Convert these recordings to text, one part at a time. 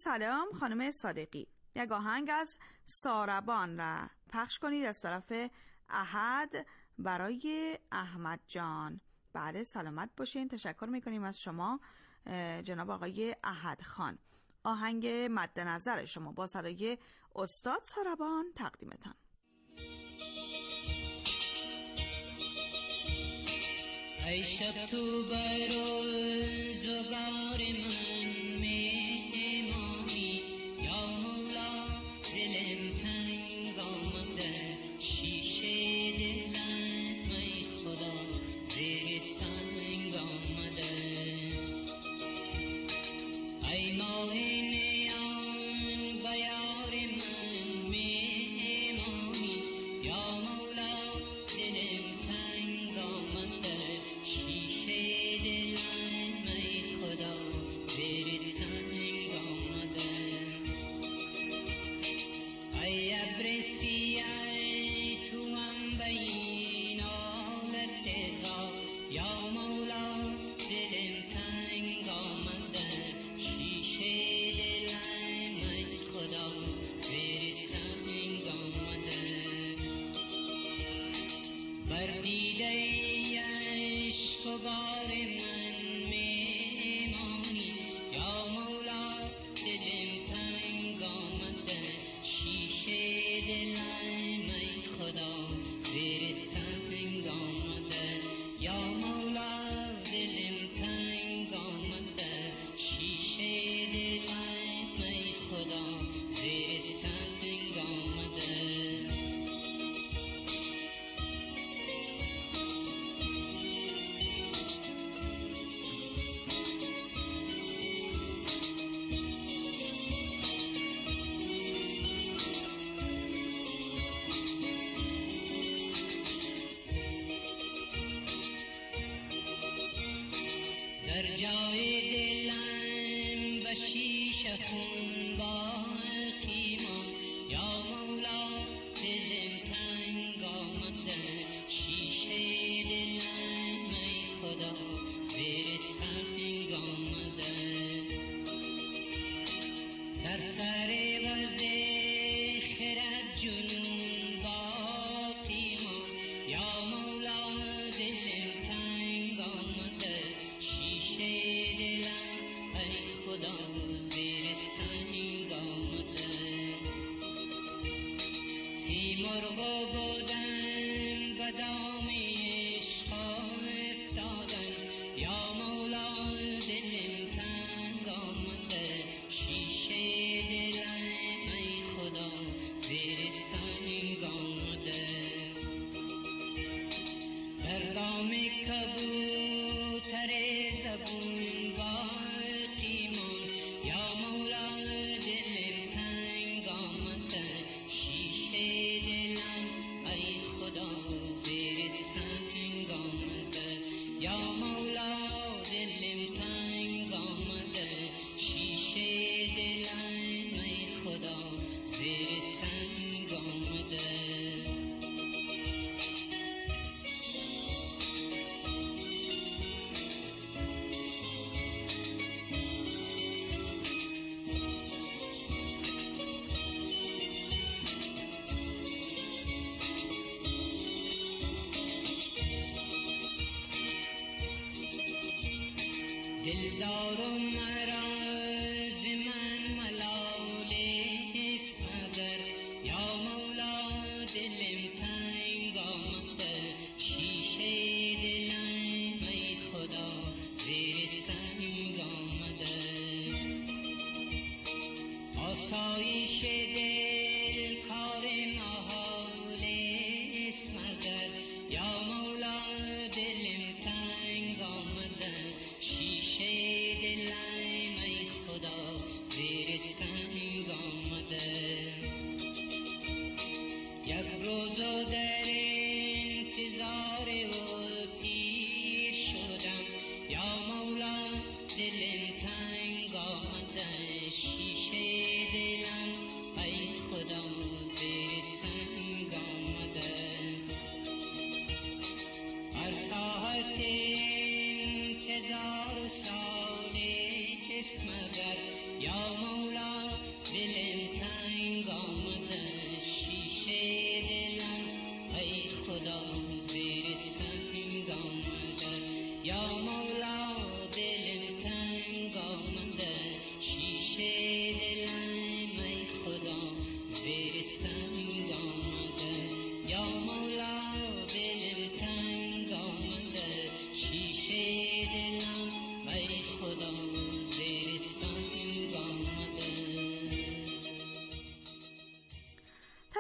سلام خانم صادقی. یک آهنگ از ساربان را پخش کنید از طرف احد برای احمد جان. بله سلامت باشین. تشکر میکنیم از شما جناب آقای احد خان. آهنگ مد نظر شما با صدای استاد ساربان تقدیمتان. ای شب تو بر زبار من مهمانی یا مولا دلم تنگ آمده شیشه دلت ای خدا زیر سنگ آمده ای ماه نیان بیار من مهمانی یا مولا دلم تنگ آمده شیشه دلت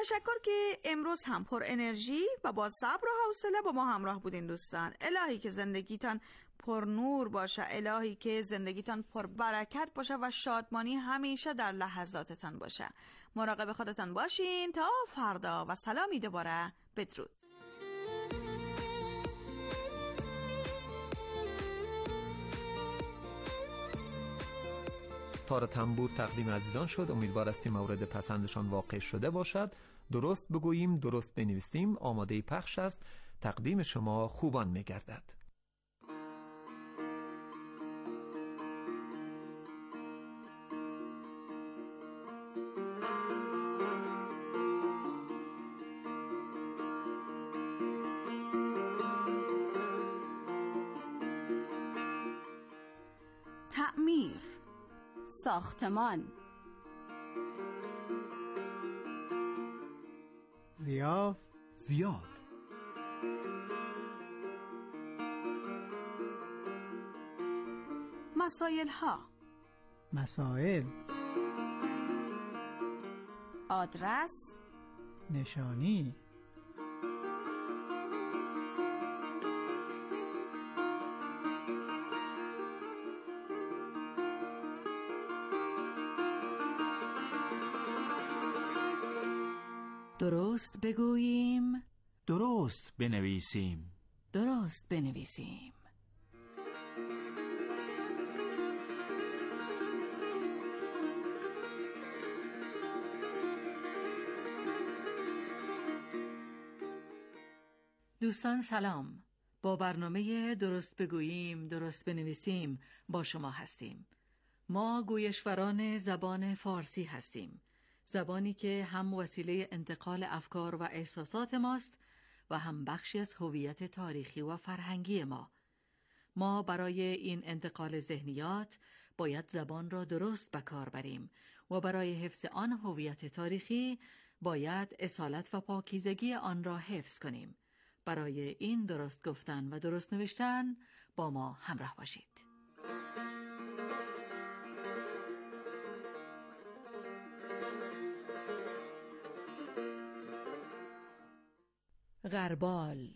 تشکر که امروز هم پر انرژی و با صبر و حوصله با ما همراه بودین دوستان. الهی که زندگیتان پر نور باشه، الهی که زندگیتان پر برکت باشه و شادمانی همیشه در لحظاتتان باشه. مراقب خودتان باشین تا فردا و سلامی دوباره. بدرود. تار تنبور تقدیم عزیزان شد. امیدوار هستیم مورد پسندشان واقع شده باشد. درست بگوییم، درست بنویسیم آماده پخش است. تقدیم شما خوبان می‌گردد. تعمیر، ساختمان، ضیاف، زیاد، مسائل ها، مسائل، آدرس، نشانی، درست بگوییم، درست بنویسیم. درست بنویسیم. دوستان سلام. با برنامه درست بگوییم درست بنویسیم با شما هستیم. ما گویشوران زبان فارسی هستیم، زبانی که هم وسیله انتقال افکار و احساسات ماست و هم بخشی از هویت تاریخی و فرهنگی ما. ما برای این انتقال ذهنیات باید زبان را درست به کار بریم و برای حفظ آن هویت تاریخی باید اصالت و پاکیزگی آن را حفظ کنیم. برای این درست گفتن و درست نوشتن با ما همراه باشید. غربال.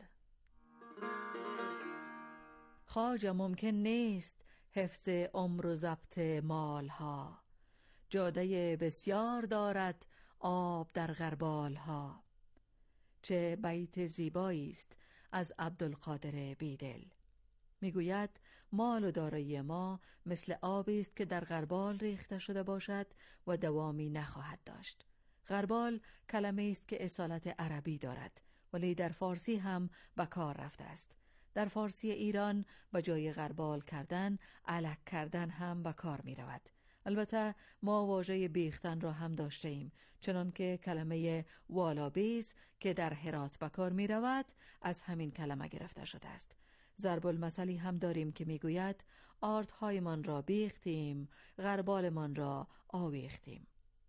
خواجه ممکن نیست حفظ عمر و ضبط مالها، جاده بسیار دارد آب در غربال ها. چه بیت زیبایی است از عبدالقادر بیدل. میگوید مال و دارایی ما مثل آبی است که در غربال ریخته شده باشد و دوامی نخواهد داشت. غربال کلمه است که اصالت عربی دارد ولی در فارسی هم به کار رفته است. در فارسی ایران به جای غربال کردن، علک کردن هم به کار می رود. البته ما واژه بیختن را هم داشته ایم، چنان که کلمه والابیز که در هرات به کار می رود از همین کلمه گرفته شده است. ضرب المثلی هم داریم که می گوید آردهایمان را بیختیم، غربالمان را آویختیم.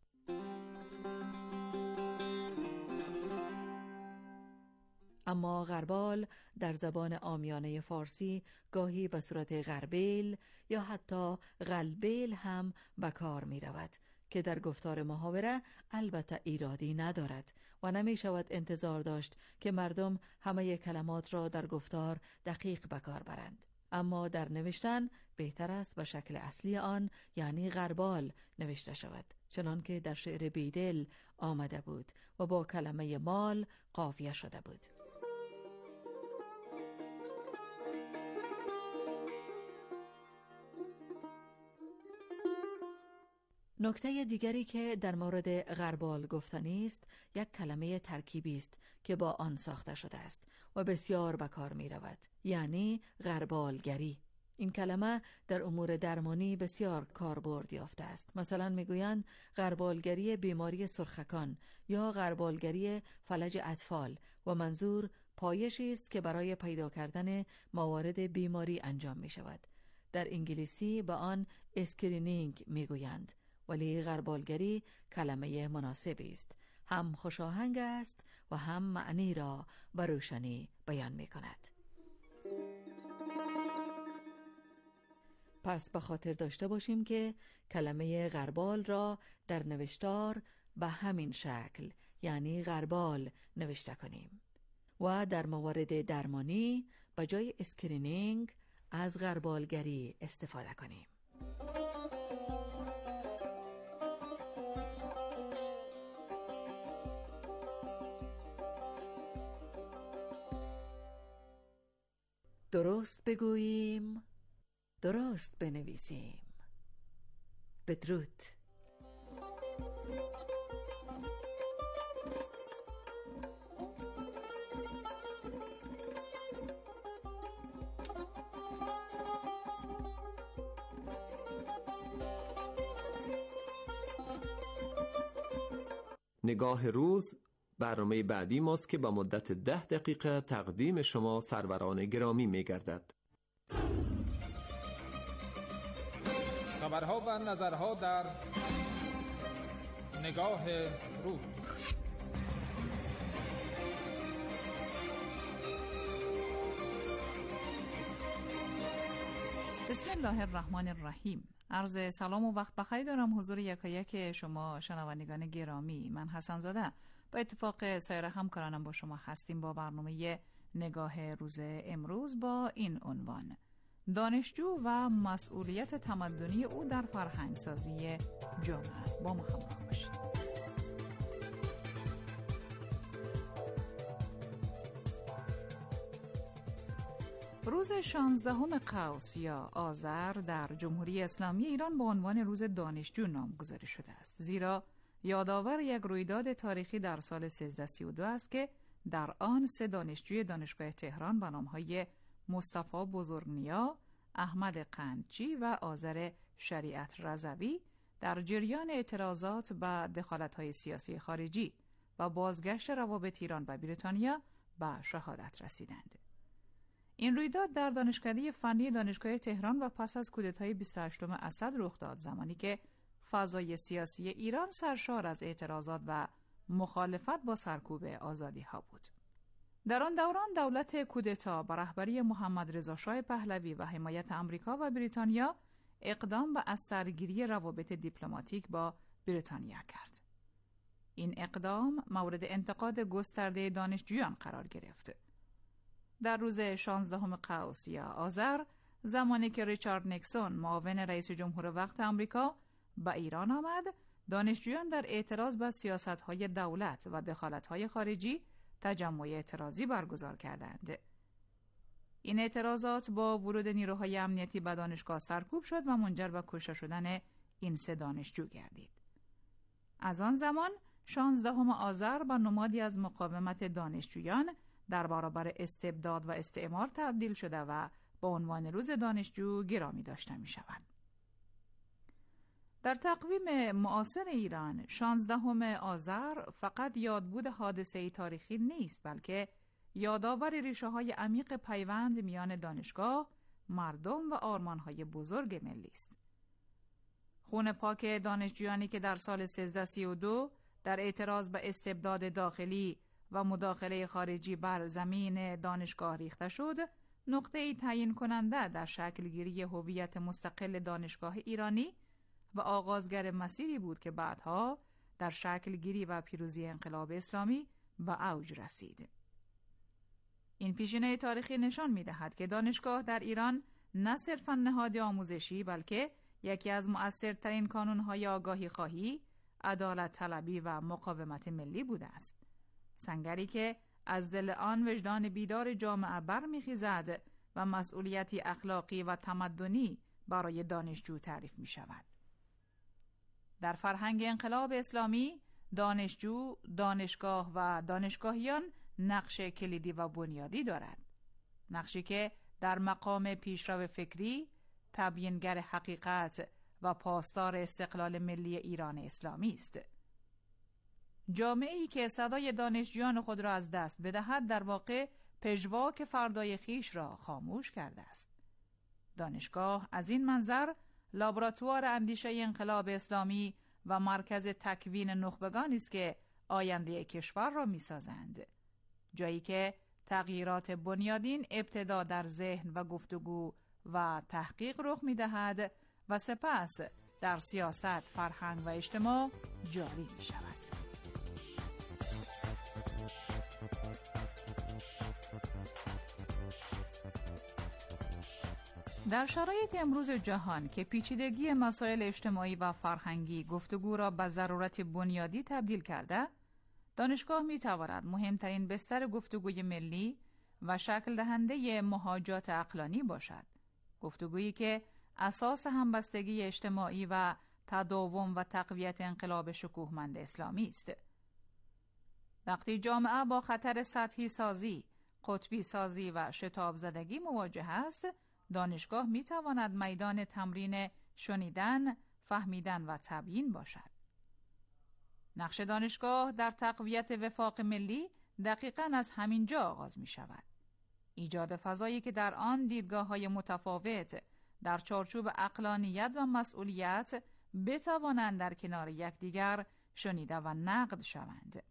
اما غربال در زبان عامیانه فارسی گاهی به صورت غربیل یا حتی غلبیل هم به کار می رود که در گفتار محاوره البته ایرادی ندارد و نمی شود انتظار داشت که مردم همه کلمات را در گفتار دقیق به کار برند. اما در نوشتن بهتر است به شکل اصلی آن یعنی غربال نوشته شود، چنان که در شعر بیدل آمده بود و با کلمه مال قافیه شده بود. نکته دیگری که در مورد غربال گفتنی است یک کلمه ترکیبی است که با آن ساخته شده است و بسیار به کار می رود، یعنی غربالگری. این کلمه در امور درمانی بسیار کاربرد یافته است. مثلا میگویند غربالگری بیماری سرخکان یا غربالگری فلج اطفال و منظور پایشی است که برای پیدا کردن موارد بیماری انجام می شود. در انگلیسی به آن اسکرینینگ میگویند، ولی غربالگری کلمه مناسبی است. هم خوشاهنگ است و هم معنی را به روشنی بیان می کند. پس به خاطر داشته باشیم که کلمه غربال را در نوشتار به همین شکل یعنی غربال نوشته کنیم و در موارد درمانی به جای اسکرینینگ از غربالگری استفاده کنیم. درست بگوییم، درست بنویسیم. بدرود. نگاه روز برنامه بعدی ماست که با مدت 10 دقیقه تقدیم شما سروران گرامی می گردد. خبرها و نظرها در نگاه روز. بسم الله الرحمن الرحیم. عرض سلام و وقت بخیر دارم حضور یکایک شما شنوندگان گرامی. من حسن زاده با اتفاق سایر همکارانم با شما هستیم با برنامه نگاه روز امروز با این عنوان: دانشجو و مسئولیت تمدنی او در فرهنگسازی جامعه. با ما همراه باشید. روز 16 قوس یا آذر در جمهوری اسلامی ایران با عنوان روز دانشجو نامگذاری شده است، زیرا یادآور یک رویداد تاریخی در سال 1332 است که در آن 3 دانشجوی دانشگاه تهران به نام‌های مصطفی بزرگنیا، احمد قندچی و آذر شریعت رضوی در جریان اعتراضات به دخالت‌های سیاسی خارجی و بازگشت روابط ایران و بریتانیا به شهادت رسیدند. این رویداد در دانشکده فنی دانشگاه تهران و پس از کودتای 28 اسد رخ داد، زمانی که فضای سیاسی ایران سرشار از اعتراضات و مخالفت با سرکوب آزادی‌ها بود. در آن دوران دولت کودتا با رهبری محمد رضا شاه پهلوی و حمایت آمریکا و بریتانیا اقدام به از سرگیری روابط دیپلماتیک با بریتانیا کرد. این اقدام مورد انتقاد گسترده دانشجویان قرار گرفت. در روز 16 قوس یا آذر، زمانی که ریچارد نیکسون معاون رئیس جمهور وقت آمریکا به ایران آمد، دانشجویان در اعتراض به سیاست‌های دولت و دخالت‌های خارجی تجمع اعتراضی برگزار کردند. این اعتراضات با ورود نیروهای امنیتی به دانشگاه سرکوب شد و منجر به کشته شدن این 3 دانشجو گردید. از آن زمان 16 آذر به نمادی از مقاومت دانشجویان در برابر استبداد و استعمار تبدیل شده و با عنوان روز دانشجو گرامی داشته می شود. در تقویم معاصر ایران 16 آذر فقط یادبود حادثه تاریخی نیست، بلکه یادآور ریشه‌های عمیق پیوند میان دانشگاه، مردم و آرمان‌های بزرگ ملی است. خون پاک دانشجویانی که در سال 1332 در اعتراض به استبداد داخلی و مداخله خارجی بر زمین دانشگاه ریخته شد، نقطه‌ای تعیین کننده در شکلگیری هویت مستقل دانشگاه ایرانی و آغازگر مسیری بود که بعدها در شکلگیری و پیروزی انقلاب اسلامی به اوج رسید. این پیشینه تاریخی نشان می‌دهد که دانشگاه در ایران نه صرفاً نهاد آموزشی، بلکه یکی از مؤثرترین کانون‌های آگاهی خواهی، عدالت طلبی و مقاومت ملی بوده است. سنگری که از دل آن وجدان بیدار جامعه برمیخیزد و مسئولیتی اخلاقی و تمدنی برای دانشجو تعریف می شود. در فرهنگ انقلاب اسلامی، دانشجو، دانشگاه و دانشگاهیان نقش کلیدی و بنیادی دارد. نقشی که در مقام پیشرو فکری، تبیینگر حقیقت و پاسدار استقلال ملی ایران اسلامی است. جامعه‌ای که صدای دانشجویان خود را از دست بدهد، در واقع پژواک فردای خیش را خاموش کرده است. دانشگاه از این منظر لابراتوار اندیشه انقلاب اسلامی و مرکز تکوین نخبگانی است که آینده کشور را می‌سازند. جایی که تغییرات بنیادین ابتدا در ذهن و گفتگو و تحقیق رخ می‌دهد و سپس در سیاست، فرهنگ و اجتماع جاری می‌شود. در شرایط امروز جهان که پیچیدگی مسائل اجتماعی و فرهنگی گفتگو را به ضرورت بنیادی تبدیل کرده، دانشگاه می‌تواند مهمترین بستر گفتگوی ملی و شکل دهنده مهاجات عقلانی باشد. گفتگویی که اساس همبستگی اجتماعی و تداوم و تقویت انقلاب شکوهمند اسلامی است. وقتی جامعه با خطر سطحی سازی، قطبی سازی و شتاب زدگی مواجه است، دانشگاه می‌تواند میدان تمرین شنیدن، فهمیدن و تبیین باشد. نقش دانشگاه در تقویت وفاق ملی دقیقاً از همین جا آغاز می شود. ایجاد فضایی که در آن دیدگاه‌های متفاوت در چارچوب عقلانیت و مسئولیت بتوانند در کنار یکدیگر شنیده و نقد شوند.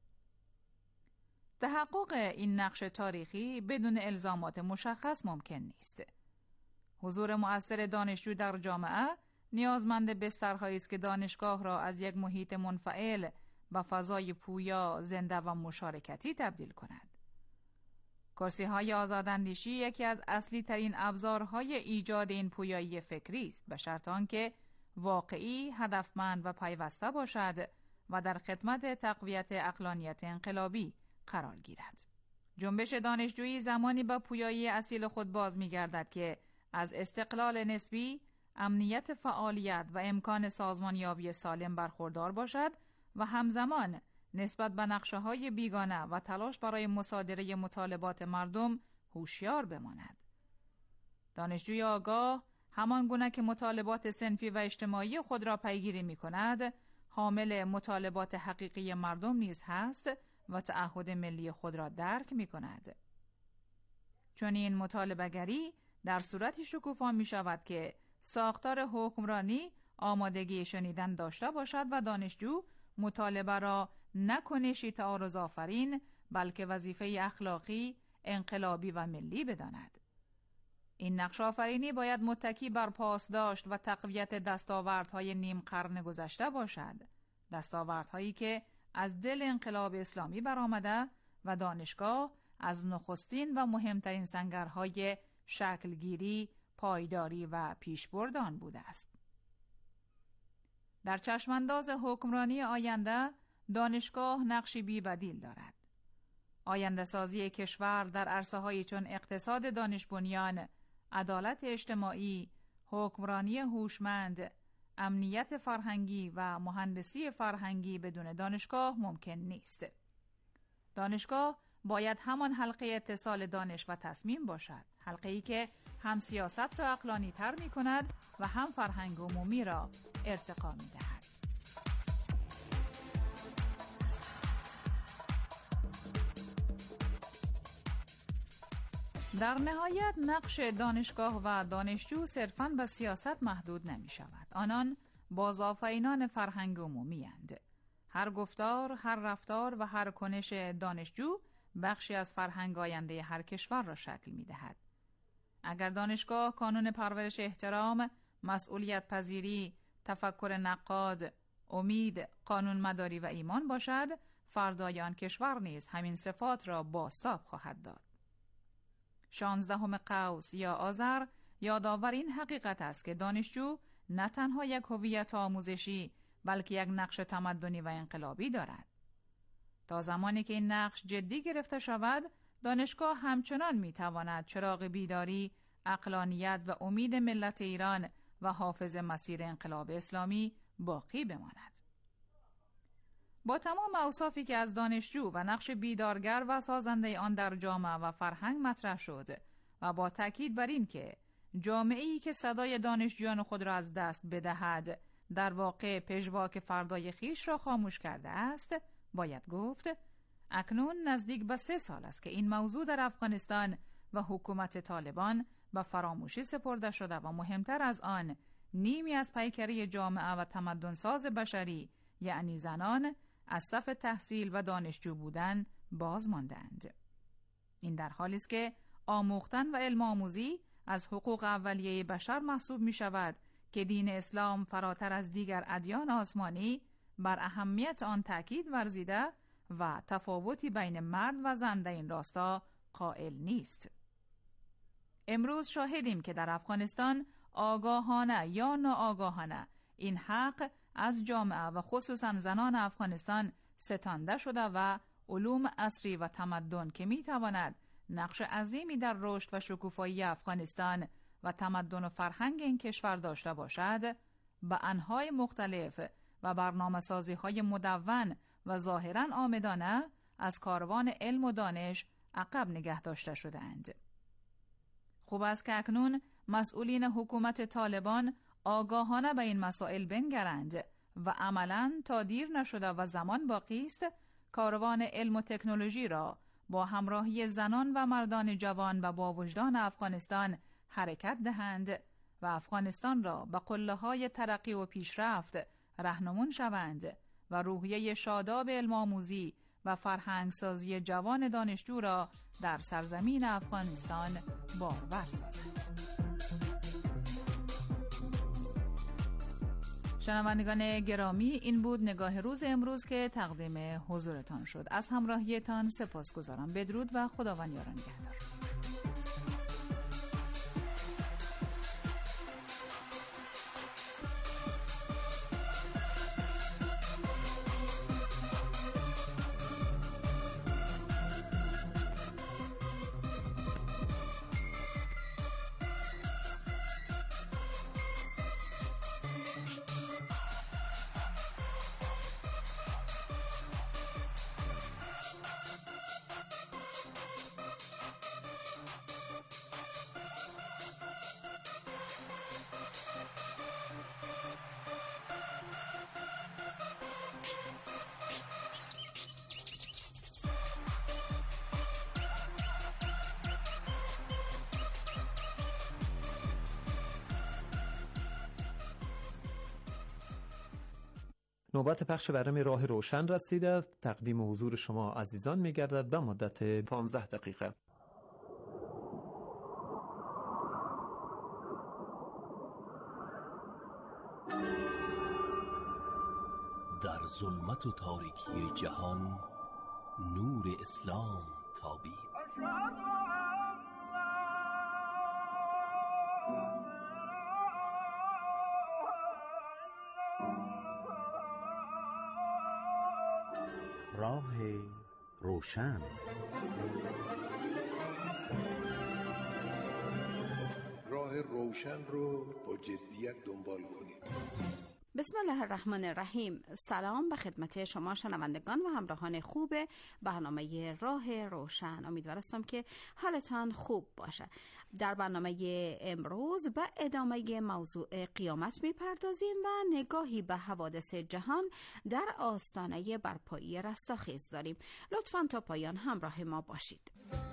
تحقق این نقش تاریخی بدون الزامات مشخص ممکن نیست. حضور مؤثر دانشجو در جامعه نیازمند بسترهایی است که دانشگاه را از یک محیط منفعل به فضای پویا، زنده و مشارکتی تبدیل کند. کرسی‌های آزاداندیشی یکی از اصلی ترین ابزارهای ایجاد این پویایی فکری است، به شرط آنکه واقعی، هدفمند و پیوسته باشد و در خدمت تقویت عقلانیت انقلابی قرار گیرد. جنبش دانشجویی زمانی به پویایی اصیل خود باز می‌گردد که از استقلال نسبی، امنیت فعالیت و امکان سازمانیابی سالم برخوردار باشد و همزمان نسبت به نقشه‌های بیگانه و تلاش برای مصادره مطالبات مردم هوشیار بماند. دانشجوی آگاه همان گونه که مطالبات صنفی و اجتماعی خود را پیگیری می‌کند، حامل مطالبات حقیقی مردم نیز هست و تعهد ملی خود را درک می‌کند. چون این مطالبه‌گری در صورتی شکوفا می‌شود که ساختار حکمرانی آمادگی شنیدن داشته باشد و دانشجو مطالبه را نه کنشی تعارض آفرین بلکه وظیفه اخلاقی، انقلابی و ملی بداند. این نقش آفرینی باید متکی بر پاسداشت و تقویت دستاوردهای نیم قرن گذشته باشد، دستاوردهایی که از دل انقلاب اسلامی برآمده و دانشگاه از نخستین و مهمترین سنگرهای شکلگیری، پایداری و پیشبرد آن بوده است. در چشمانداز حکمرانی آینده دانشگاه نقشی بی‌بدیل دارد. آینده سازی کشور در عرصه‌هایی چون اقتصاد دانش‌بنیان، عدالت اجتماعی، حکمرانی هوشمند، امنیت فرهنگی و مهندسی فرهنگی بدون دانشگاه ممکن نیست. دانشگاه باید همان حلقه اتصال دانش و تصمیم باشد، حلقه‌ای که هم سیاست را عقلانی تر می کند و هم فرهنگ عمومی را ارتقا می دهد. در نهایت نقش دانشگاه و دانشجو صرفاً به سیاست محدود نمی شود. آنان بازآفرینان فرهنگ عمومی اند. هر گفتار، هر رفتار و هر کنش دانشجو بخشی از فرهنگ آینده هر کشور را شکل می دهد. اگر دانشگاه کانون پرورش احترام، مسئولیت پذیری، تفکر نقاد، امید، قانون مداری و ایمان باشد، فردای آن کشور نیز همین صفات را بازتاب خواهد داد. 16 قوس یا آذر یادآور این حقیقت است که دانشجو نه تنها یک هویت آموزشی بلکه یک نقش تمدنی و انقلابی دارد. تا زمانی که این نقش جدی گرفته شود، دانشگاه همچنان میتواند چراغ بیداری، عقلانیت و امید ملت ایران و حافظ مسیر انقلاب اسلامی باقی بماند. با تمام اوصافی که از دانشجو و نقش بیدارگر و سازنده آن در جامعه و فرهنگ مطرح شد و با تاکید بر این که جامعه‌ای که صدای دانشجویان خود را از دست بدهد در واقع پژواک فردای خیش را خاموش کرده است، باید گفت اکنون نزدیک به 3 سال است که این موضوع در افغانستان و حکومت طالبان به فراموشی سپرده شده و مهمتر از آن نیمی از پیکره جامعه و تمدنساز بشری یعنی زنان از صف تحصیل و دانشجو بودن باز ماندند. این در حالی است که آموختن و علم آموزی از حقوق اولیه بشر محسوب می شود که دین اسلام فراتر از دیگر ادیان آسمانی بر اهمیت آن تاکید ورزیده و تفاوتی بین مرد و زن در این راستا قائل نیست. امروز شاهدیم که در افغانستان آگاهانه یا ناآگاهانه این حق از جامعه و خصوصا زنان افغانستان ستانده شده و علوم عصری و تمدن که میتواند نقش عظیمی در رشد و شکوفایی افغانستان و تمدن و فرهنگ این کشور داشته باشد، به انواع مختلف و برنامه‌سازی‌های مدون و ظاهراً عامدانه از کاروان علم و دانش عقب نگه داشته شده‌اند. خوب است که اکنون مسئولین حکومت طالبان آگاهانه به این مسائل بنگرند و عملاً تا دیر نشده و زمان باقی است کاروان علم و تکنولوژی را با همراهی زنان و مردان جوان و با وجدان افغانستان حرکت دهند و افغانستان را به قله‌های ترقی و پیشرفت راهنمون شوند و روحیه شاداب علم‌آموزی و فرهنگسازی جوان دانشجو را در سرزمین افغانستان بارور سازند. شنوندگان گرامی، این بود نگاه روز امروز که تقدیم حضورتان شد. از همراهیتان سپاسگزارم. بدرود و خداوند یار و نگهدار. نوبت پخش برنامه راه روشن رسیده. تقدیم حضور شما عزیزان می‌گردد به مدت 15 دقیقه. در ظلمت و تاریکی جهان نور اسلام تابید. راه روشن. راه روشن رو با جدیت دنبال کنید. بسم الله الرحمن الرحیم. سلام به خدمت شما شنوندگان و همراهان خوب برنامه راه روشن. امیدوارم که حالتان خوب باشه. در برنامه امروز به ادامه موضوع قیامت میپردازیم و نگاهی به حوادث جهان در آستانه برپایی رستاخیز داریم. لطفاً تا پایان همراه ما باشید.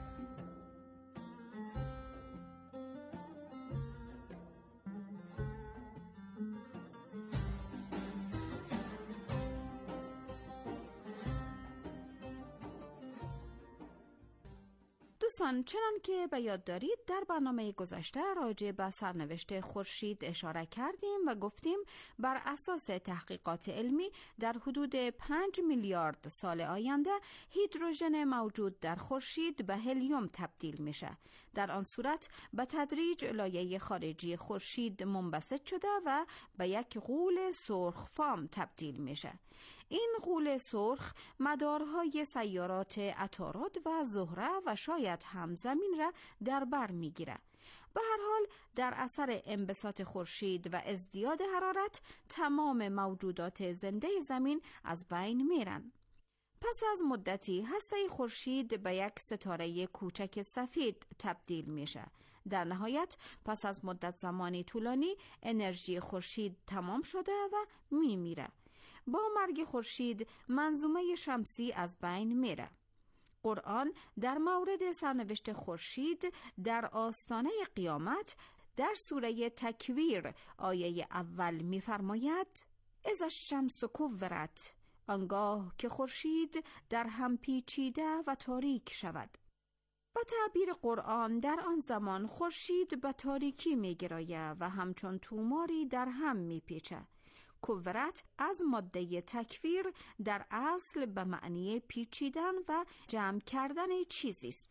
دوستان، چنان که به یاد دارید در برنامه گذشته راجع به سرنوشت خورشید اشاره کردیم و گفتیم بر اساس تحقیقات علمی در حدود 5 میلیارد سال آینده هیدروژن موجود در خورشید به هلیوم تبدیل میشه. در آن صورت به تدریج لایه خارجی خورشید منبسط شده و به یک غول سرخفام تبدیل میشه. این غول سرخ مدارهای سیارات عطارد و زهره و شاید هم زمین را در بر میگیره. به هر حال در اثر انبساط خورشید و ازدیاد حرارت تمام موجودات زنده زمین از بین میرن. پس از مدتی هسته خورشید به یک ستاره کوچک سفید تبدیل میشه. در نهایت پس از مدت زمانی طولانی انرژی خورشید تمام شده و میمیره. با مرگ خورشید منظومه شمسی از بین میره. قرآن در مورد سرنوشت خورشید در آستانه قیامت در سوره تکویر آیه اول می‌فرماید: اذا الشمس کورت، آنگاه که خورشید در هم پیچیده و تاریک شود. با تعبیر قرآن در آن زمان خورشید به تاریکی می‌گراید و همچون توماری در هم می‌پیچه. کورت از ماده تکویر در اصل به معنی پیچیدن و جمع کردن چیزی است.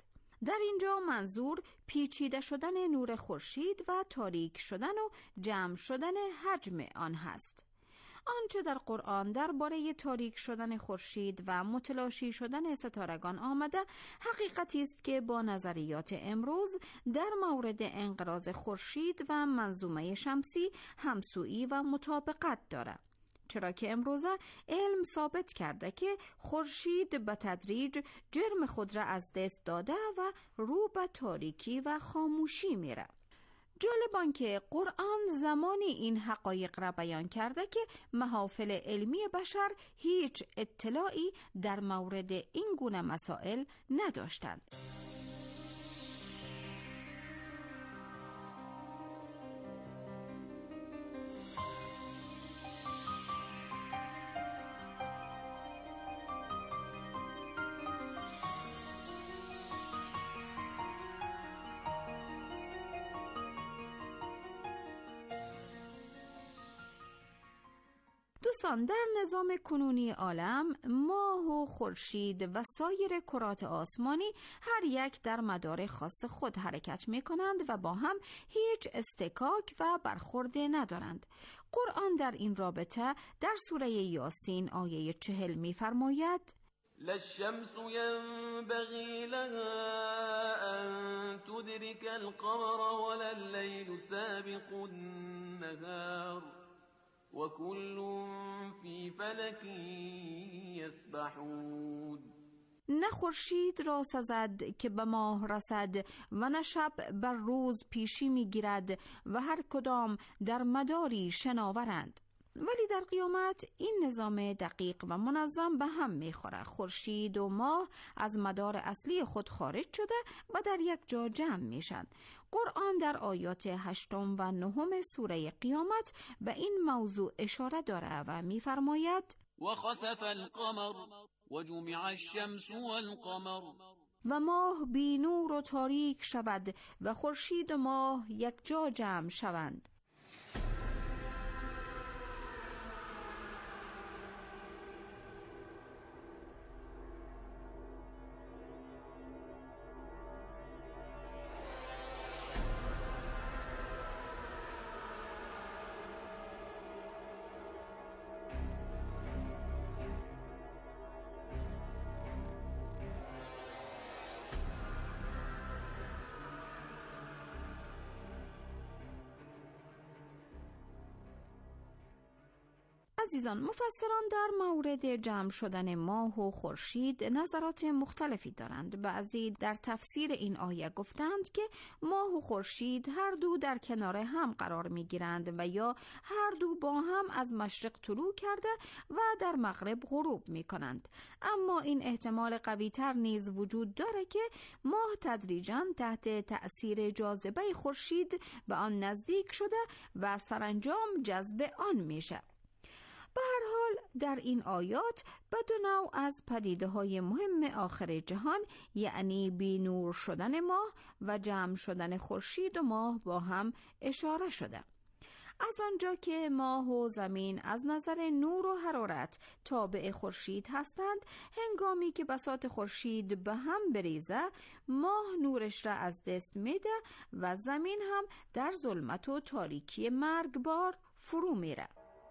در اینجا منظور پیچیده شدن نور خورشید و تاریک شدن و جمع شدن حجم آن هست. آنچه در قرآن درباره تاریک شدن خورشید و متلاشی شدن ستارگان آمده حقیقتی است که با نظریات امروز در مورد انقراض خورشید و منظومه شمسی همسویی و مطابقت دارد، چرا که امروزه علم ثابت کرده که خورشید به تدریج جرم خود را از دست داده و رو به تاریکی و خاموشی میره. جالب آنکه قرآن زمانی این حقایق را بیان کرده که محافل علمی بشر هیچ اطلاعی در مورد این گونه مسائل نداشتند. دوستان، در نظام کنونی عالم ماه و خورشید و سایر کرات آسمانی هر یک در مدار خاص خود حرکت می کنند و با هم هیچ استکاک و برخورد ندارند. قرآن در این رابطه در سوره یاسین آیه 40 می فرماید: للشمس ينبغي لها أن تدرك القمر ولا الليل سابق النهار وكل في فلك يسبحون. نه خورشید را سزد که به ماه رسد و نه شب بر روز پیشی می گیرد و هر کدام در مداری شناورند. ولی در قیامت این نظام دقیق و منظم به هم میخوره. خورشید و ماه از مدار اصلی خود خارج شده و در یک جا جمع میشن. قرآن در آیات 8 و 9 سوره قیامت به این موضوع اشاره داره و میفرماید: وخسف القمر وجمع الشمس والقمر. و ماه بی نور و تاریک شود و خورشید و ماه یک جا جمع شوند. عزیزان، مفسران در مورد جمع شدن ماه و خورشید نظرات مختلفی دارند. بعضی در تفسیر این آیه گفتند که ماه و خورشید هر دو در کنار هم قرار می گیرند و یا هر دو با هم از مشرق طلوع کرده و در مغرب غروب می کنند. اما این احتمال قوی تر نیز وجود داره که ماه تدریجاً تحت تأثیر جاذبه خورشید به آن نزدیک شده و سرانجام جذب آن میشه. به هر حال در این آیات به دو نوع از پدیده‌های مهم آخر جهان، یعنی بی نور شدن ماه و جمع شدن خورشید و ماه با هم اشاره شده. از آنجا که ماه و زمین از نظر نور و حرارت تابع خورشید هستند، هنگامی که بساط خورشید به هم بریزه، ماه نورش را از دست میده و زمین هم در ظلمت و تاریکی مرگبار فرو میره.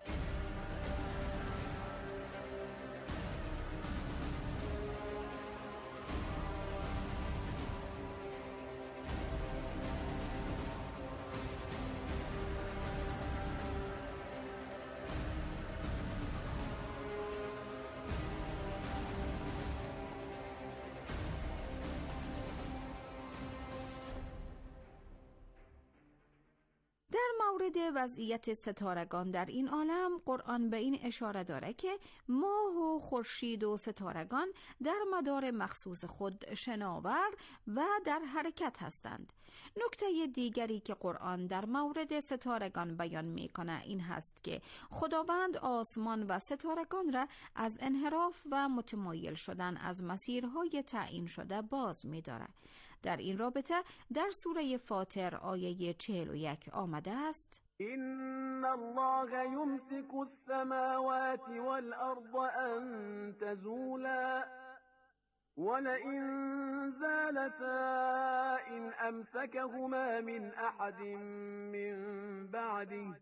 در مورد وضعیت ستارگان در این عالم، قرآن به این اشاره داره که ماه و خورشید و ستارگان در مدار مخصوص خود شناور و در حرکت هستند. نکته دیگری که قرآن در مورد ستارگان بیان میکنه این هست که خداوند آسمان و ستارگان را از انحراف و متمایل شدن از مسیرهای تعیین شده باز می‌داره. در این رابطه در سوره فاطر آیه 41 آمده است: إن الله يمسك السماوات والأرض أن تزولا ولئن زالتا إن أمسكهما من أحد من بعده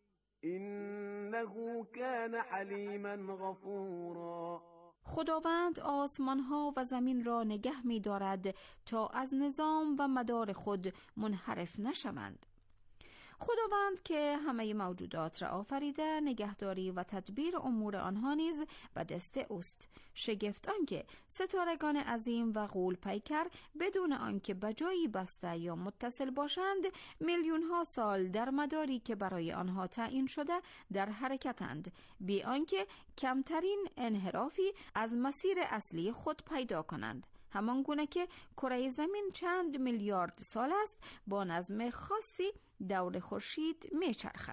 إنه كان حلیما غفورا. خداوند آسمان‌ها و زمین را نگه می‌دارد تا از نظام و مدار خود منحرف نشوند. خداوند که همه موجودات را آفریده، نگهداری و تدبیر امور آنها نیز به دست اوست. شگفت آنکه ستارگان عظیم و غول پیکر بدون آنکه به جایی بسته یا متصل باشند، میلیون ها سال در مداری که برای آنها تعیین شده در حرکتند، بی آنکه کمترین انحرافی از مسیر اصلی خود پیدا کنند. همان گونه که کره زمین چند میلیارد سال است با نظم خاصی دور خورشید میچرخد.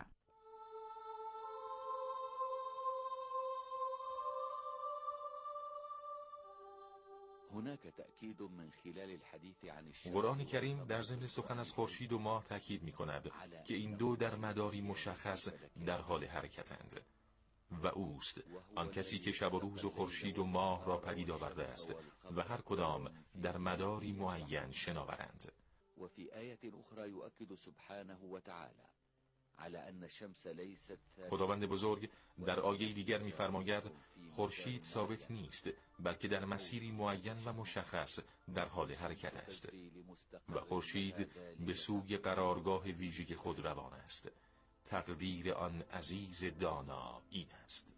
قرآن کریم در ضمن سخن از خورشید و ماه تاکید می‌کند که این دو در مداری مشخص در حال حرکتند و اوست آن کسی که شب و روز و خورشید و ماه را پدید آورده است و هر کدام در مداری معین شناورند. خداوند بزرگ در آیه دیگر می‌فرماید خورشید ثابت نیست، بلکه در مسیری معین و مشخص در حال حرکت است و خورشید به سوی قرارگاه ویژه خود روان است. تقدیر آن عزیز دانا این است.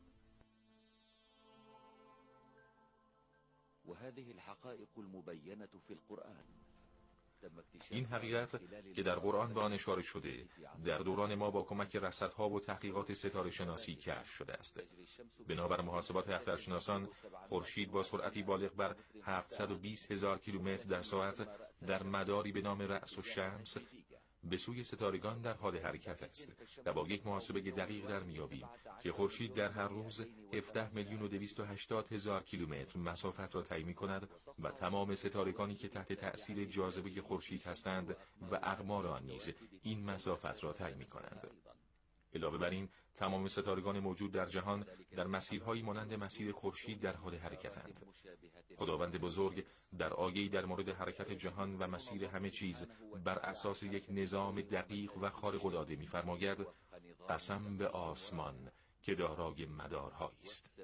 این حقیقت که در قرآن به آن اشاره شده در دوران ما با کمک رصدها و تحقیقات ستاره شناسی کشف شده است. بنابر محاسبات اخترشناسان، خورشید با سرعتی بالغ بر 720,000 کیلومتر در ساعت در مداری به نام رأس الشمس به سوی ستارگان در حال حرکت است و با یک محاسبه دقیق در میابیم که خورشید در هر روز 17,280,000 کیلومتر مسافت را طی می‌کند و تمام ستارگانی که تحت تأثیر جاذبه خورشید هستند و اقمار آن نیز این مسافت را طی می‌کنند. علاوه بر این تمام ستارگان موجود در جهان در مسیرهایی مانند مسیر خورشید در حال حرکتند. خداوند بزرگ در آیه‌ای در مورد حرکت جهان و مسیر همه چیز بر اساس یک نظام دقیق و خارق‌العاده می‌فرماید قسم به آسمان که دارای مدارهایی است.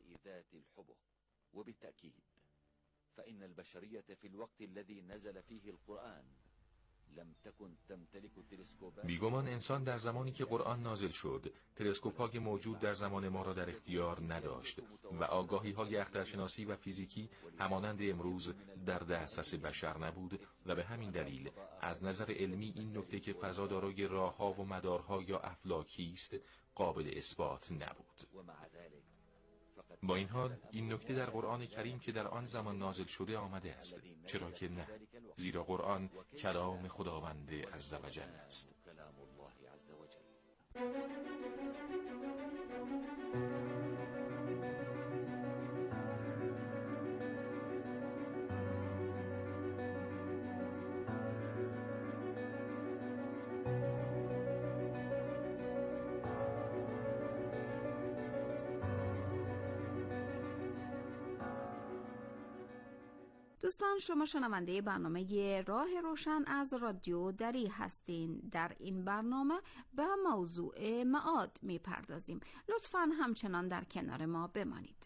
فإن البشرية في الوقت الذي نزل فيه القرآن بیگمان انسان در زمانی که قرآن نازل شد تلسکوپ‌های موجود در زمان ما را در اختیار نداشت و آگاهی‌های اخترشناسی و فیزیکی همانند امروز در دسترس بشر نبود و به همین دلیل از نظر علمی این نکته که فضا دارای راه‌ها و مدارها یا افلاکی است قابل اثبات نبود. با این حال این نکته در قرآن کریم که در آن زمان نازل شده آمده است، چرا که نه، زیرا قرآن کلام خداوند عزوجل است. دوستان، شما شنونده برنامه راه روشن از رادیو دری هستین. در این برنامه به موضوع معاد میپردازیم. لطفاً همچنان در کنار ما بمانید.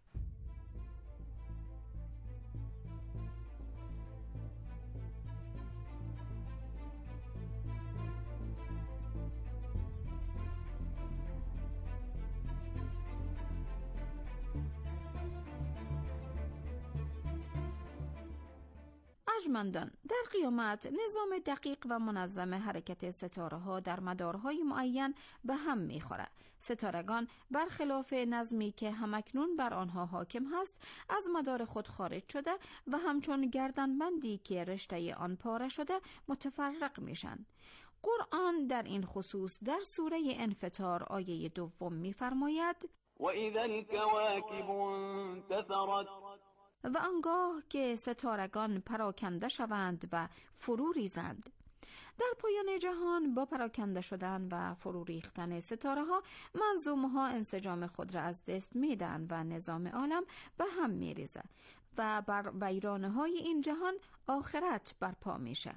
ارجمندان، در قیامت نظام دقیق و منظم حرکت ستاره ها در مدارهای معین به هم میخوره. ستارگان برخلاف نظمی که همکنون بر آنها حاکم هست از مدار خود خارج شده و همچون گردنبندی که رشته آن پاره شده متفرق میشن. قرآن در این خصوص در سوره انفطار آیه 2 میفرماید و اذا الكواكب انتثرت، و آنگاه که ستارگان پراکنده شوند و فرو ریزند. در پایان جهان با پراکنده شدن و فرو ریختن ستاره ها منظومه ها انسجام خود را از دست میدن و نظام عالم به هم میریزه و بر ویرانه‌های این جهان آخرت برپا میشه.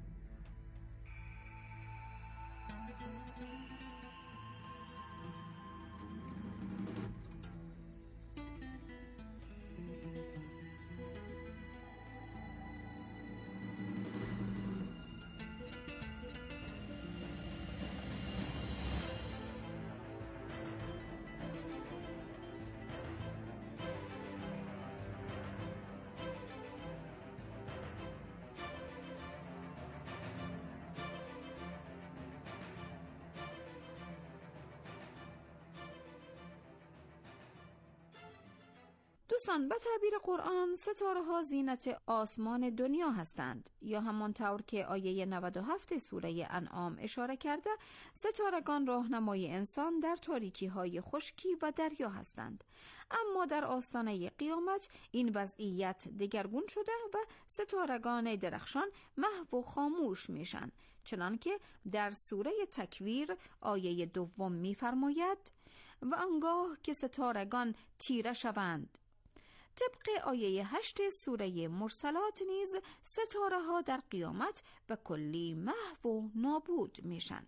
دوستان، به تعبیر قرآن ستاره ها زینت آسمان دنیا هستند، یا همانطور که آیه 97 سوره انعام اشاره کرده، ستارگان راهنمای انسان در تاریکی های خشکی و دریا هستند. اما در آستانه قیامت این وضعیت دگرگون شده و ستارگان درخشان محو و خاموش میشن، چنانکه در سوره تکویر آیه 2 میفرماید و آنگاه که ستارگان تیره شوند. طبق آیه 8 سوره مرسلات نیز ستاره ها در قیامت به کلی محو و نابود میشن.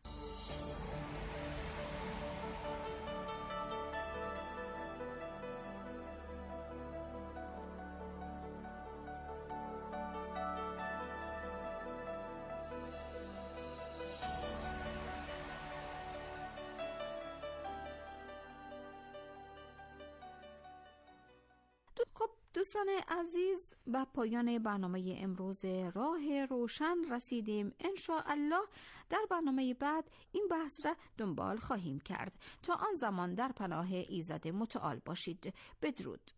دوستان عزیز، به پایان برنامه امروز راه روشن رسیدیم. انشاءالله در برنامه بعد این بحث را دنبال خواهیم کرد. تا آن زمان در پناه ایزد متعال باشید. بدرود.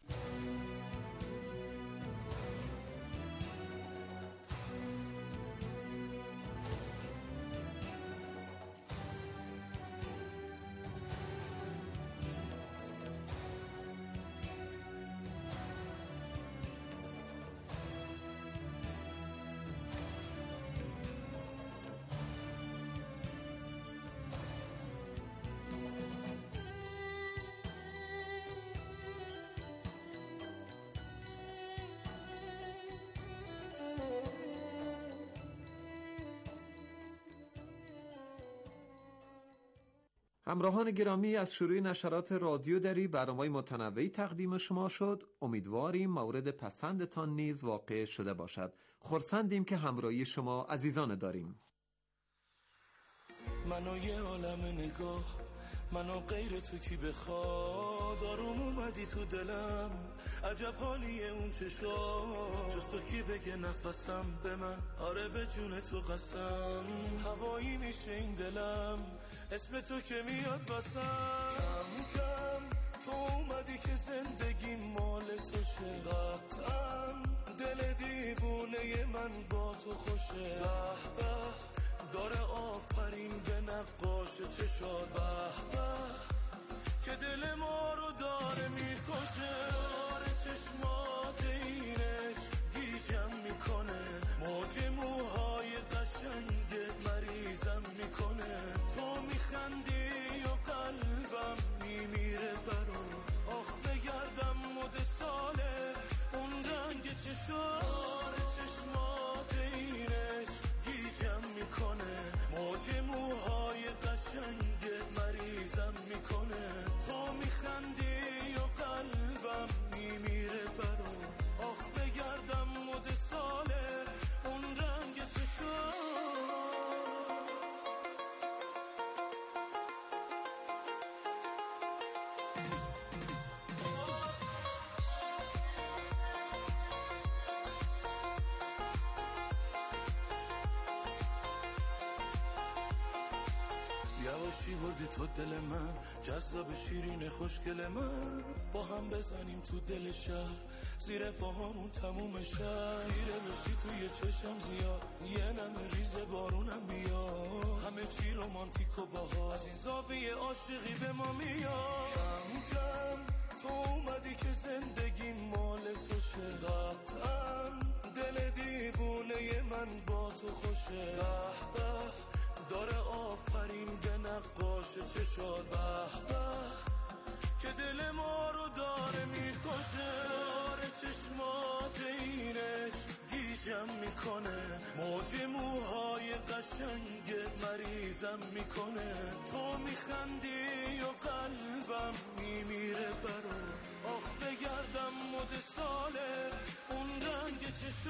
همراهان گرامی، از شروع نشرات رادیو دری برنامه‌های متنوعی تقدیم شما شد. امیدواریم مورد پسندتان نیز واقع شده باشد. خرسندیم که همراهی شما عزیزان داریم. منو یه عالم نگاه، منو غیر تو کی بخواد، آروم اومدی تو دلم، عجب حالیه اون چشا، جز تو کی بگه نفسم به من، آره به جون تو قسم، هوایی میشه این دلم، اسم تو که میاد واسم، کم کم تو اومدی که زندگی مال تو شه، قطعا دل دیوونه من با تو خوشه، به به داره آفرین به نقاش چشات، به به که دل ما رو داره میکشه، داره چشمات اینش گیجم میکنه، موج موهای قشنگت مریضم میکنه، تو میخندی و قلبم میمیره برو، آخ بگردم مد ساله اون رنگ چشات، داره چشمات اینش گیجم میکنه، موج موهای قشنگت مریضم میکنه، تو میخندی و قلبم میمیره برو، آخ بگردم مد ساله اون رنگ چشات. یواشی بردی تو دل من، جذاب شیرین خوشگل من، با هم بزنیم تو دل شهر، زیر پاهامون تموم شهر، خیره بشی توی چشم زیاد، یه نمه ریز بارونم بیاد، همه چی رومانتیک و باها، از این زاویه عاشقی به ما میاد، کم کم تو اومدی که زندگی مال تو شه، قطعا دل دیوونه من با تو خوشه، به به داره آفرین به نقاش چشات، به به که دل ما رو داره میکشه، داره چشمات اینش گیجم میکنه، موج موهای قشنگ مریضم میکنه. تو میخندی و قلبم میمیره برات، آخ بگردم مد ساله اون رنگ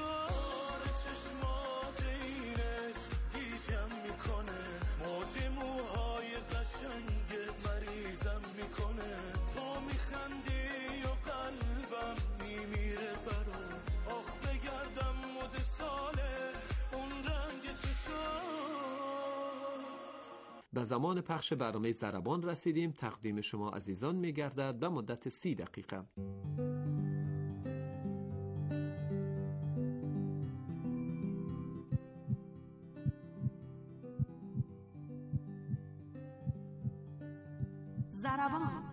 چشمات اینش گیجم میکنه، موج موهای قشنگ مریضم میکنه. تو میخندی و قلبم میمیره برات، آخ بگردم مد ساله اون رنگ چشمات. به زمان پخش برنامه ضربان رسیدیم. تقدیم شما عزیزان می‌گردد به مدت 30 دقیقه. ضربان.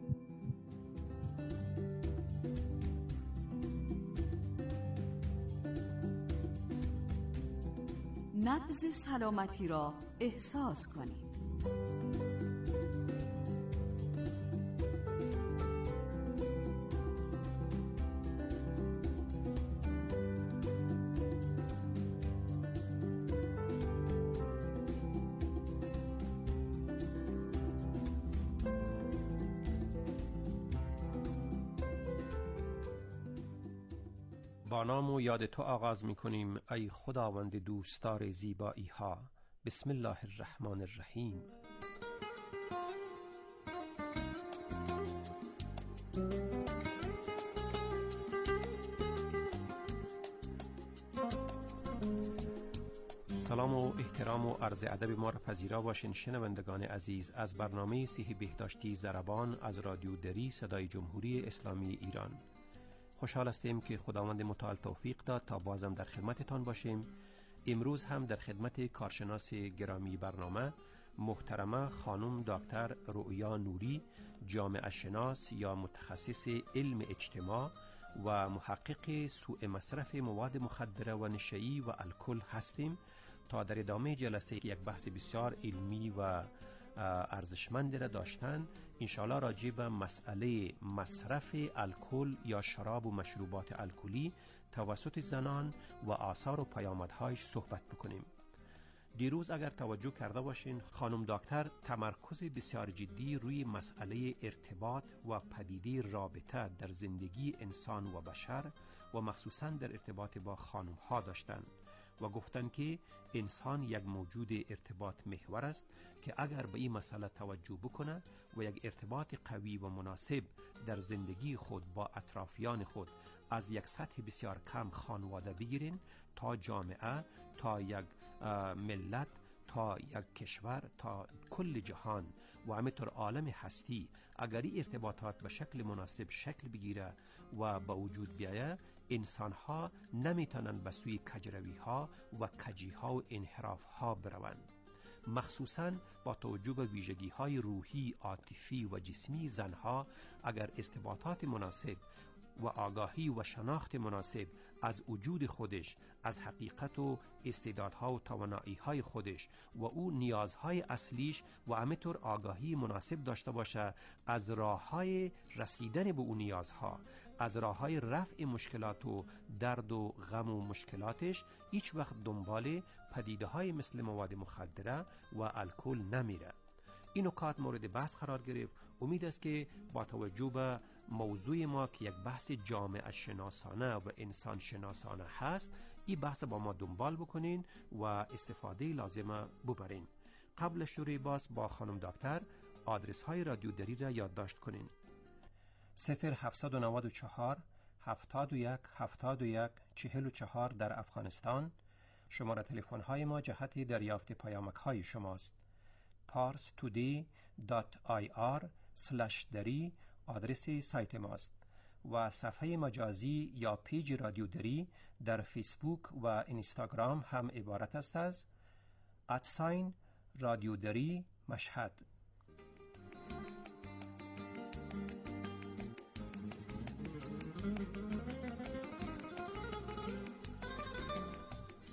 نبض سلامتی را احساس کنید. با نام و یاد تو آغاز می کنیم ای خداوند دوستدار زیبایی ها. بسم الله الرحمن الرحیم. سلام و احترام و عرض ادب ما را پذیرا باشین شنوندگان عزیز از برنامه صحی بهداشتی ضربان از رادیو دری صدای جمهوری اسلامی ایران. خوشحال هستیم که خداوند متعال توفیق داد تا بازم در خدمتتان باشیم. امروز هم در خدمت کارشناس گرامی برنامه محترمه خانم دکتر رؤیا نوری، جامعه شناس یا متخصص علم اجتماع و محقق سوء مصرف مواد مخدره و نشئی و الکل هستیم تا در ادامه جلسه یک بحث بسیار علمی و ارزشمند را داشتن انشاءالله راجع به مسئله مصرف الکل یا شراب و مشروبات الکلی توسط زنان و آثار و پیامدهایش صحبت بکنیم. دیروز اگر توجه کرده باشین خانم دکتر تمرکز بسیار جدی روی مسئله ارتباط و پدیده رابطه در زندگی انسان و بشر و مخصوصا در ارتباط با خانم ها داشتند و گفتن که انسان یک موجود ارتباط محور است که اگر به این مسئله توجه بکنه و یک ارتباط قوی و مناسب در زندگی خود با اطرافیان خود از یک سطح بسیار کم خانواده بگیرین تا جامعه، تا یک ملت، تا یک کشور، تا کل جهان و همینطور عالم هستی، اگر این ارتباطات به شکل مناسب شکل بگیره و به وجود بیایه، انسان ها نمیتونن به سوی کجروی ها و کجی ها و انحراف ها بروند. مخصوصاً با توجه به ویژگی های روحی، عاطفی و جسمی زنها اگر ارتباطات مناسب و آگاهی و شناخت مناسب از وجود خودش، از حقیقت و استعدادها و توانایی‌های خودش و او نیازهای اصلیش و همینطور آگاهی مناسب داشته باشه از راه‌های رسیدن به اون نیازها، از راه‌های رفع مشکلات و درد و غم و مشکلاتش، هیچ وقت دنبال پدیده‌های مثل مواد مخدره و الکل نمیره. این نکات مورد بحث قرار گرفت. امید است که با توجه به موضوع ما که یک بحث جامعه شناسانه و انسان شناسانه هست، این بحث با ما دنبال بکنین و استفاده لازمه ببرین. قبل شروع باز با خانم دکتر آدرس های رادیو دری را یادداشت کنین. 0794 71 71 44 در افغانستان. شماره تلفن های ما جهت دریافت پیامک های شماست. parstoday.ir/dari آدرس سایت ماست و صفحه مجازی یا پیج رادیو دری در فیسبوک و اینستاگرام هم عبارت است از رادیو دری مشهد.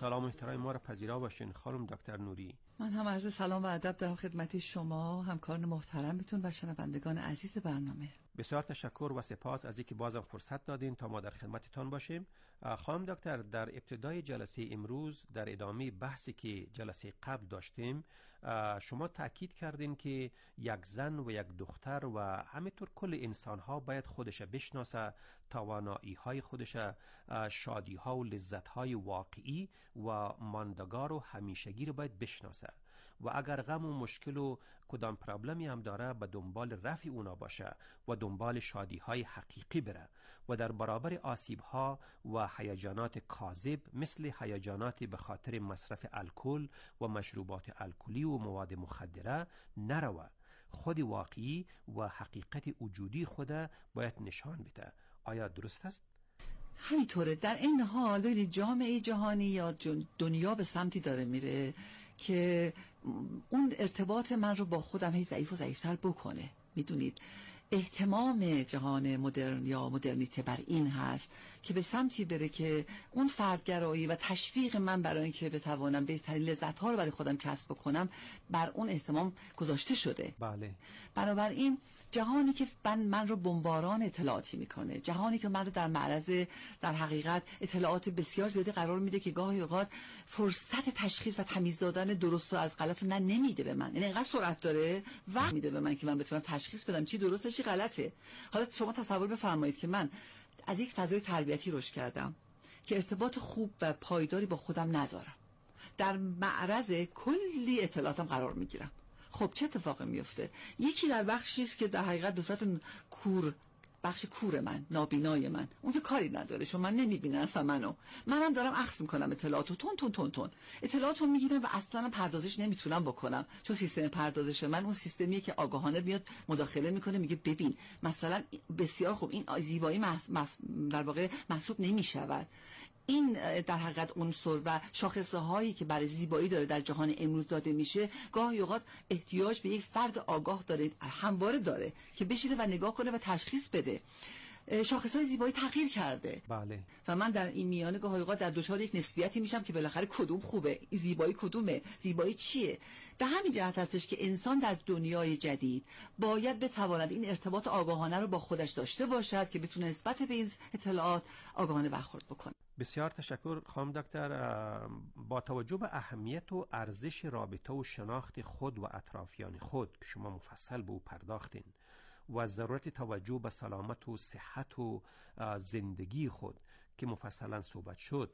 سلام و احترام ما را پذیرا باشین خانم دکتر نوری. من هم عرض سلام و ادب دارم خدمت شما، همکاران محترمتون و شنوندگان عزیز برنامه. بسیار تشکر و سپاس از اینکه بازم فرصت دادین تا ما در خدمتتان باشیم. خانم دکتر، در ابتدای جلسه امروز در ادامه بحثی که جلسه قبل داشتیم شما تأکید کردین که یک زن و یک دختر و همینطور کل انسان‌ها باید خودش بشناسه، توانایی‌های خودش، شادی‌ها و لذت‌های واقعی و ماندگار و همیشگی رو باید بشناسه و اگر غم و مشکل و کدام پرابلمی هم داره به دنبال رفع اونا باشه و دنبال شادی‌های حقیقی بره و در برابر آسیب‌ها و هیجانات کاذب مثل هیجانات به خاطر مصرف الکل و مشروبات الکلی و مواد مخدره نروه. خود واقعی و حقیقت وجودی خود باید نشان بده. آیا درست است؟ همینطوره. در این حال ببینید جامعه جهانی یا دنیا به سمتی داره میره که اون ارتباط من رو با خودم هی ضعیف و ضعیفتر بکنه. میدونید اهتمام جهان مدرن یا مدرنیته بر این هست که به سمتی بره که اون فردگرایی و تشویق من برای اینکه بتوانم بهترین لذت‌ها رو برای خودم کسب بکنم بر اون اهتمام گذاشته شده. بله. بنابراین جهانی که من رو بمباران اطلاعاتی میکنه، جهانی که من رو در معرض در حقیقت اطلاعات بسیار زیادی قرار میده که گاهی اوقات فرصت تشخیص و تمیز دادن درست و از غلط رو نمیده به من. یعنی اینقدر سرعت داره وقت میده به من که من بتونم تشخیص بدم چی درسته چی غلطه. حالا شما تصور بفرمایید که من از یک فضای تربیتی رشد کردم که ارتباط خوب و پایداری با خودم ندارم، در معرض کلی اطلاعاتم قرار میگیرم. خب چه اتفاقی میفته؟ یکی در بخشی است که در حقیقت به صورت بخش کور من، نابینای من، اون که کاری نداره چون من نمیبینه اصلا منم دارم اخذ میکنم اطلاعاتو تون اطلاعاتو میگیرم و اصلا پردازش نمیتونم بکنم چون سیستم پردازش من اون سیستمیه که آگاهانه میاد مداخله میکنه، میگه ببین مثلا بسیار خوب این زیبایی در واقع محسوب نمیشود. این در حقیقت عنصر و شاخصه هایی که برای زیبایی داره در جهان امروز داده میشه گاهی اوقات احتیاج به یک فرد آگاه داره، همواره داره که بشینه و نگاه کنه و تشخیص بده. شاخصهای زیبایی تغییر کرده. بله. و من در این میانه گاهی اوقات در دچار یک نسبیتی میشم که بالاخره کدوم خوبه، زیبایی کدومه، زیبایی چیه. به همین جهت هستش که انسان در دنیای جدید باید بتواند این ارتباط آگاهانه رو با خودش داشته باشد که بتونه نسبت به این اطلاعات آگاهانه برخورد بکنه. بسیار تشکر خانم دکتر. با توجه به اهمیت و ارزش رابطه و شناخت خود و اطرافیان خود که شما مفصل به او پرداختین و ضرورت توجه به سلامت و صحت و زندگی خود که مفصلا صحبت شد،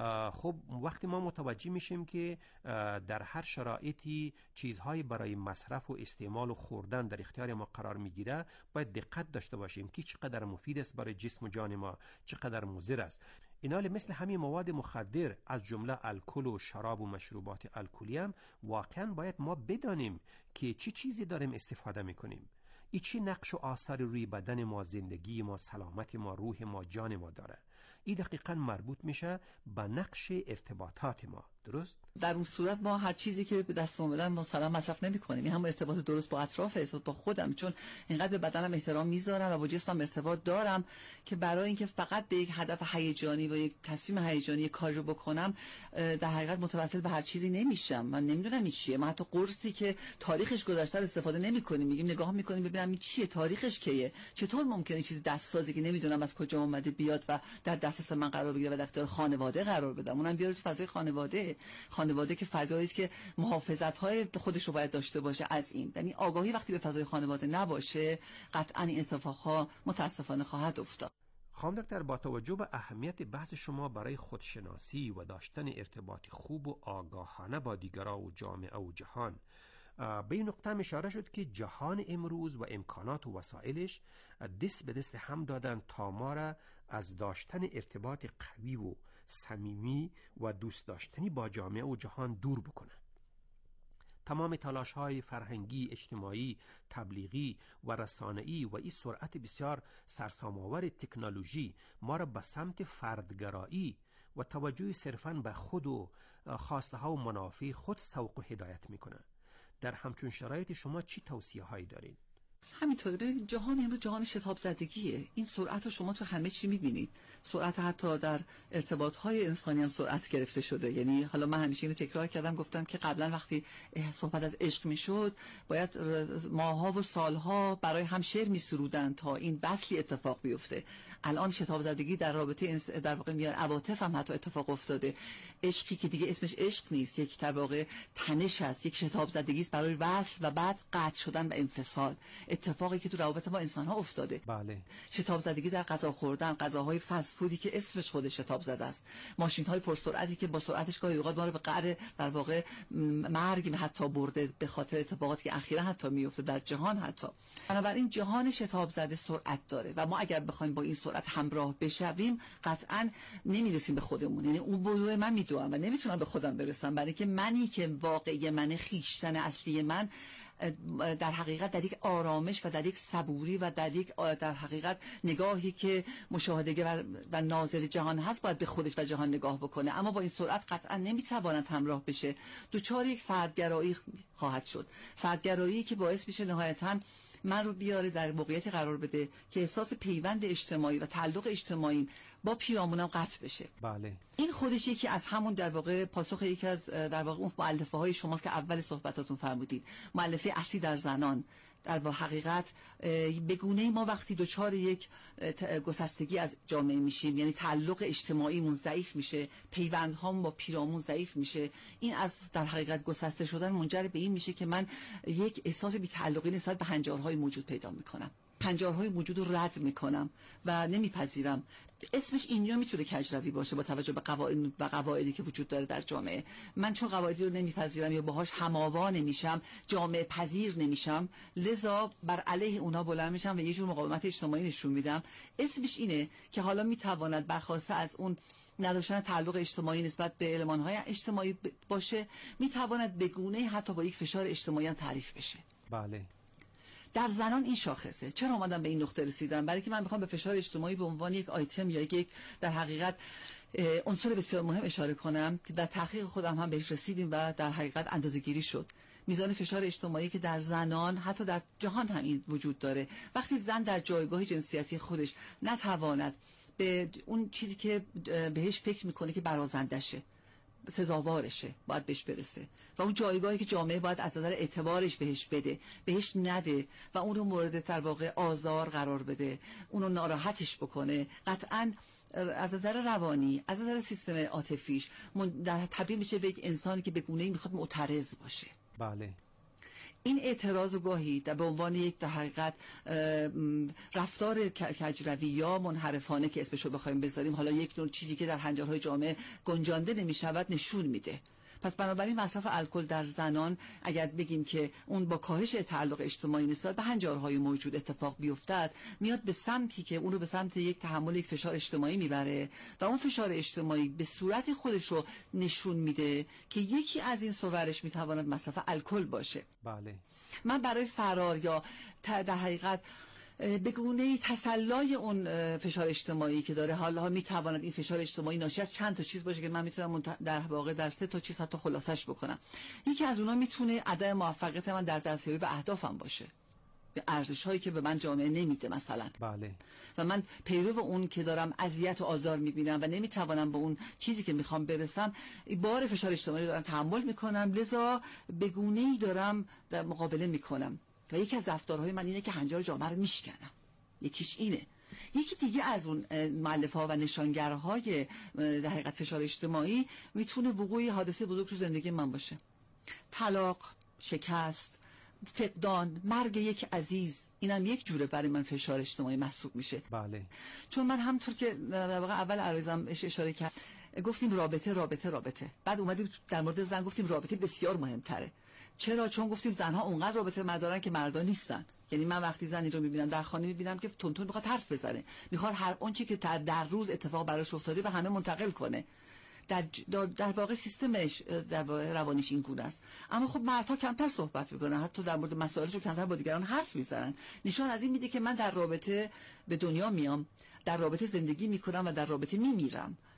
خب وقتی ما متوجه میشیم که در هر شرایطی چیزهای برای مصرف و استعمال و خوردن در اختیار ما قرار میگیره، باید دقت داشته باشیم که چقدر مفید است برای جسم و جان ما، چقدر مضر است. اینال مثل همین مواد مخدر از جمله الکل و شراب و مشروبات الکلی هم واقعا باید ما بدانیم که چی چیزی داریم استفاده میکنیم، ای چی نقش و آثار روی بدن ما، زندگی ما، سلامت ما، روح ما، جان ما داره. این دقیقاً مربوط میشه به نقش ارتباطات ما. درست؟ در اون صورت ما هر چیزی که به دست اومدن ما سلام مصرف نمی‌کنیم. این هم ارتباط درست با اطراف، ارتباط با خودم، چون اینقدر به بدنم احترام میذارم و با جسمم ارتباط دارم که برای اینکه فقط به یک هدف هیجانی و یک تصمیم هیجانی کار رو بکنم در حقیقت متوسل به هر چیزی نمیشم. من نمیدونم این چیه. ما حتی قرصی که تاریخش گذشته استفاده نمی‌کنیم، میگیم نگاه می‌کنیم ببینم این چیه، تاریخش کیه، چطور ممکنه چیزی دستسازی که نمیدونم از کجا اومده بیاد و در دسترس من قرار بگیره و در اختیار خانواده قرار بدم. اونم بیاره تو فضای خانواده که فضایی است که محافظت‌های خودش رو باید داشته باشه از این. یعنی آگاهی وقتی به فضای خانواده نباشه قطعاً این اتفاقها متاسفانه خواهد افتاد. خانم دکتر، با توجه به اهمیت بحث شما برای خودشناسی و داشتن ارتباط خوب و آگاهانه با دیگران و جامعه و جهان، به این نقطه اشاره شد که جهان امروز و امکانات و وسایلش دست به دست هم دادن تا ما را از داشتن ارتباط قوی و صمیمی و دوست داشتنی با جامعه و جهان دور بکنه. تمام تلاش‌های فرهنگی، اجتماعی، تبلیغی و رسانه‌ای و این سرعت بسیار سرسام‌آور تکنولوژی ما را به سمت فردگرایی و توجه صرفاً به خود و خواسته‌ها و منافع خود سوق و هدایت می‌کنه. در همچون شرایط شما چی توصیه‌هایی دارین؟ همینطوره. ببینید جهان امروز جهان شتاب زدگیه. این سرعت رو شما تو همه چی می‌بینید. سرعت حتی در ارتباط‌های انسانی هم سرعت گرفته شده. یعنی حالا من همیشه اینو تکرار کردم، گفتم که قبلا وقتی صحبت از عشق میشد باید ماه‌ها و سال‌ها برای هم شعر می‌سرودن تا این وصلی اتفاق بیفته. الان شتاب زدگی در رابطه در واقع میان عواطف هم حتی اتفاق افتاده. عشقی که دیگه اسمش عشق نیست، یک در واقع تنش است، یک شتاب زدگی است برای وصل و بعد قطع شدن و انفصال. اتفاقی که تو روابط ما انسان‌ها افتاده. بله. شتاب زدگی در غذا خوردن، غذاهای فست فودی که اسمش خودش شتاب زده است، ماشین‌های پرسرعتی که با سرعتش گاهی اوقات ما رو به قعر در واقع مرگ حتی برده به خاطر اتفاقاتی که اخیراً حتی میفته در جهان. حتی بنابراین جهان شتاب زده سرعت داره و ما اگر بخوایم با این سرعت همراه بشویم قطعاً نمیرسیم به خودمون. یعنی اون بودو من میدونم و نمیتونم به خودم برسم، برای که منی که واقعی من، خویشتن اصلی من در حقیقت در یک آرامش و در یک صبوری و در یک در حقیقت نگاهی که مشاهده‌گر و ناظر جهان هست باید به خودش و جهان نگاه بکنه. اما با این سرعت قطعا نمیتواند همراه بشه. دوچار یک فردگرایی خواهد شد، فردگرایی که باعث میشه نهایتاً من رو بیاره در موقعیتی قرار بده که احساس پیوند اجتماعی و تعلق اجتماعی با پیرامونم قطع بشه. بله. این خودش یکی از همون در واقع پاسخ یکی از در واقع اون مؤلفه های شماست که اول صحبتاتون فرمودید، مؤلفه اصلی در زنان. در حقیقت به گونه‌ای ما وقتی دوچار یک گسستگی از جامعه میشیم، یعنی تعلق اجتماعیمون ضعیف میشه، پیوندهامون با پیرامون ضعیف میشه، این از در حقیقت گسسته شدن منجر به این میشه که من یک احساس بی‌تعلقی نسبت به هنجارهای موجود پیدا میکنم، هنجارهای موجود رو رد میکنم و نمیپذیرم. اسمش اینجا میتونه کجروی باشه با توجه به قواعد و قواعدی که وجود داره در جامعه. من چون قواعدی رو نمیپذیرم یا باهاش هم‌آوا نمیشم، جامعه پذیر نمیشم، لذا بر علیه اونا بلند میشم و یه جور مقاومت اجتماعی نشون میدم. اسمش اینه که حالا میتواند برخواسته از اون نداشتن تعلق اجتماعی نسبت به المان‌های اجتماعی باشه، میتواند به گونه‌ای حتی با یک فشار اجتماعی هم تعریف بشه. بله. در زنان این شاخصه. چرا اومدم به این نقطه رسیدم؟ برای که من میخوام به فشار اجتماعی به عنوان یک آیتم یا یک در حقیقت عنصر بسیار مهم اشاره کنم که در تحقیق خودم هم بهش رسیدیم و در حقیقت اندازه‌گیری شد. میزان فشار اجتماعی که در زنان حتی در جهان هم این وجود داره. وقتی زن در جایگاه جنسیتی خودش نتواند به اون چیزی که بهش فکر میکنه که برازندشه، سزاوارشه، باید بهش برسه و اون جایگاهی که جامعه باید از نظر اعتبارش بهش بده بهش نده و اون رو مورد در واقع آزار قرار بده، اون رو ناراحتش بکنه، قطعاً از نظر روانی، از نظر سیستم عاطفیش تبدیل میشه به یک انسانی که به گونه‌ای میخواد معترض باشه. بله. این اعتراض گاهی به عنوان یک در حقیقت رفتار کجروی یا منحرفانه که اسمشو بخوایم بذاریم، حالا یک نوع چیزی که در هنجارهای جامعه گنجانده نمیشود نشون میده. پس بنابراین مصرف الکل در زنان اگر بگیم که اون با کاهش تعلق اجتماعی نسبت به هنجارهای موجود اتفاق بیفتد، میاد به سمتی که اون رو به سمت یک تحمل یک فشار اجتماعی میبره و اون فشار اجتماعی به صورت خودش رو نشون میده که یکی از این صورش میتواند مصرف الکل باشه. بله. من برای فرار یا در حقیقت به گونه‌ای تسلای اون فشار اجتماعی که داره، حالا میتواند این فشار اجتماعی ناشی از چند تا چیز باشه که من میتونم در واقع در 3 تا چیز حتی خلاصش بکنم. یکی از اونها میتونه عدم موفقیت من در دستیابی به اهدافم باشه، به ارزش‌هایی که به من جامعه نمیده مثلا. بله. و من پیرو اون که دارم اذیت و آزار میبینم و نمیتوانم به اون چیزی که میخوام برسم، بار فشار اجتماعی دارم تحمل میکنم، لذا به گونه‌ای دارم در مقابله میکنم و یکی از رفتارهای من اینه که هنجار جامعه رو میشکنم. یکیش اینه. یکی دیگه از اون مؤلفه‌ها و نشانگرهای در حقیقت فشار اجتماعی میتونه وقوع حادثه بزرگ تو زندگی من باشه. طلاق، شکست، فقدان، مرگ یک عزیز، اینم یک جوره برای من فشار اجتماعی محسوب میشه. بله. چون من همونطور که در واقع اول عرایزم اشاره کردم گفتیم رابطه، بعد اومدیم در مورد زن گفتیم رابطه بسیار مهمتره. چرا؟ چون گفتیم زنها اونقدر رابطه مدارن که مردا نیستن. یعنی من وقتی زنی رو میبینم در خانه میبینم که تون میخواد حرف بزنه، میخواد هر اون چی که در روز اتفاق براش افتاده به همه منتقل کنه. در واقع سیستمش در واقع روانیش این گونه است. اما خب مردها کمتر صحبت میکنن، حتی در مورد مسائلشون کمتر با دیگران حرف میزنن. نشان از این میده که من در رابطه به دنیا میام، در رابطه زندگی میکنم و در رابطه میمیرم